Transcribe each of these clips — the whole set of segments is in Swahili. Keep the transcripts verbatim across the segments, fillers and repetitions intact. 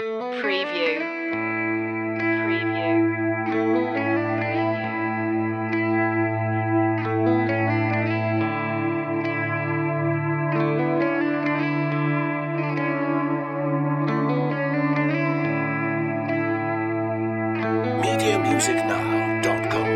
Preview. Preview. media music now dot com.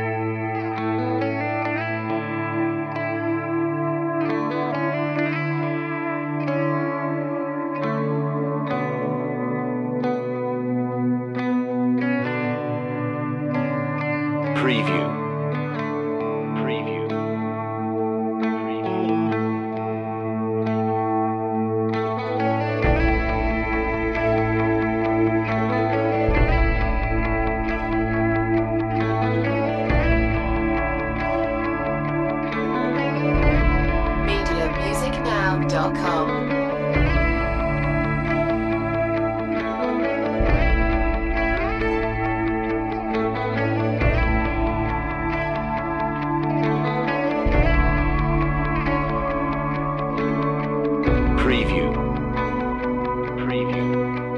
Preview. Preview. media music now dot com. Preview. Preview.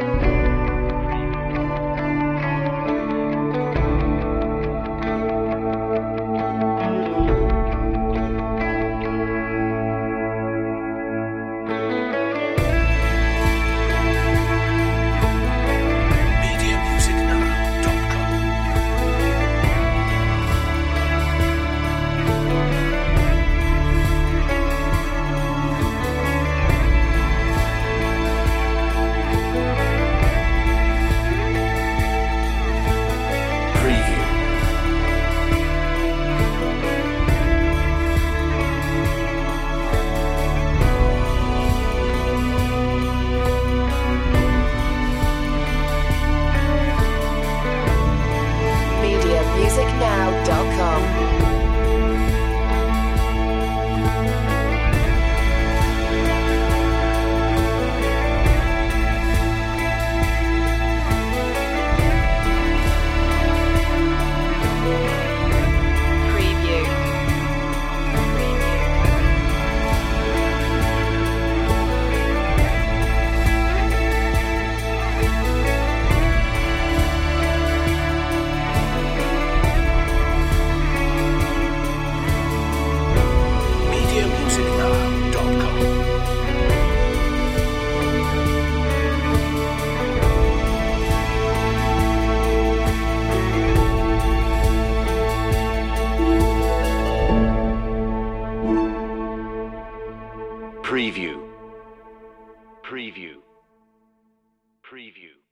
media music now dot com. Preview. media music now dot com. Preview. media music now dot com. Preview. Preview. Preview.